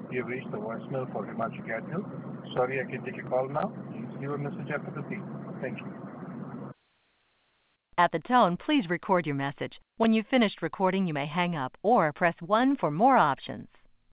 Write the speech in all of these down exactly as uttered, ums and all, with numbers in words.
You've reached the voicemail for Himanshu Gadgil. Sorry, I can take your call now. Please leave a message after the beep. Thank you. At the tone, please record your message. When you've finished recording, you may hang up or press one for more options.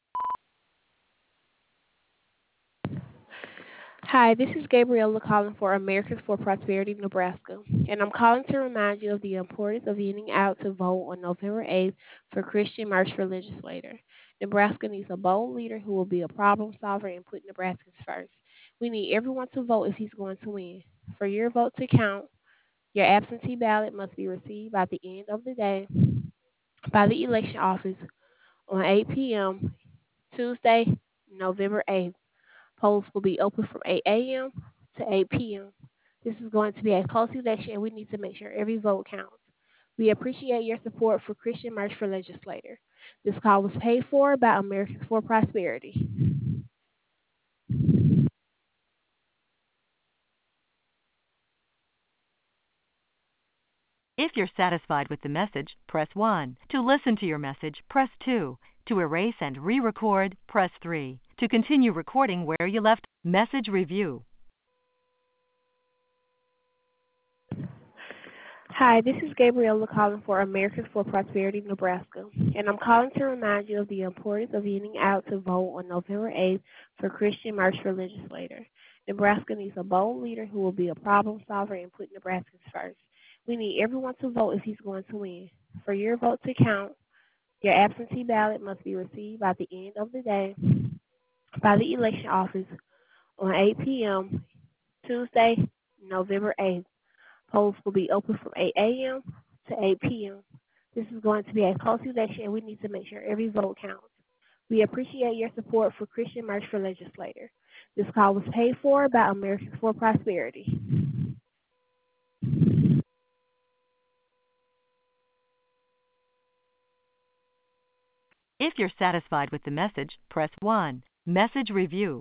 Hi, this is Gabriella calling for Americans for Prosperity, Nebraska, and I'm calling to remind you of the importance of getting out to vote on November eighth for Christian March for Legislator. Nebraska needs a bold leader who will be a problem solver and put Nebraskans first. We need everyone to vote if he's going to win. For your vote to count, your absentee ballot must be received by the end of the day by the election office on eight p.m. Tuesday, November eighth. Polls will be open from eight a.m. to eight p.m. This is going to be a close election, and we need to make sure every vote counts. We appreciate your support for Christian March for Legislator. This call was paid for by Americans for Prosperity. If you're satisfied with the message, press one. To listen to your message, press two. To erase and re-record, press three. To continue recording where you left, message review. Hi, this is Gabriella calling for Americans for Prosperity, Nebraska, and I'm calling to remind you of the importance of getting out to vote on November eighth for Christian March for Legislator. Nebraska needs a bold leader who will be a problem solver and put Nebraskans first. We need everyone to vote if he's going to win. For your vote to count, your absentee ballot must be received by the end of the day by the election office on eight p.m. Tuesday, November eighth. Polls will be open from eight a.m. to eight p.m. This is going to be a close election, and we need to make sure every vote counts. We appreciate your support for Christian March for Legislator. This call was paid for by Americans for Prosperity. If you're satisfied with the message, press one. Message review.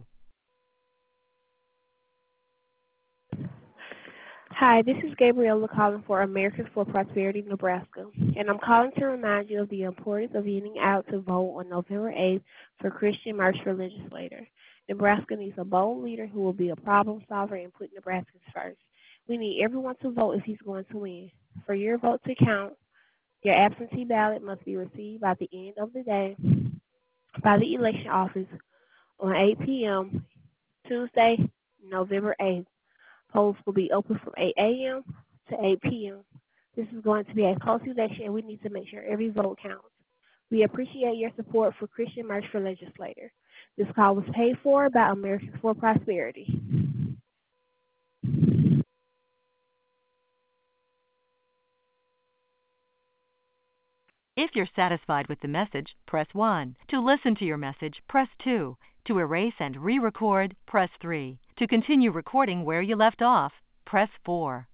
Hi, this is Gabriella calling for Americans for Prosperity, Nebraska, and I'm calling to remind you of the importance of getting out to vote on November eighth for Christian March for Legislator. Nebraska needs a bold leader who will be a problem solver and put Nebraskans first. We need everyone to vote if he's going to win. For your vote to count, your absentee ballot must be received by the end of the day by the election office on eight p.m. Tuesday, November eighth. Polls will be open from eight a.m. to eight p.m. This is going to be a close election, and we need to make sure every vote counts. We appreciate your support for Christian March for Legislator. This call was paid for by Americans for Prosperity. If you're satisfied with the message, press one. To listen to your message, press two. To erase and re-record, press three. To continue recording where you left off, press four.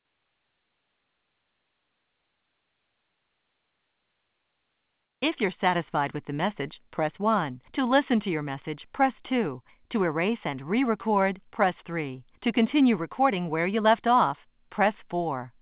If you're satisfied with the message, press one. To listen to your message, press two. To erase and re-record, press three. To continue recording where you left off, press four.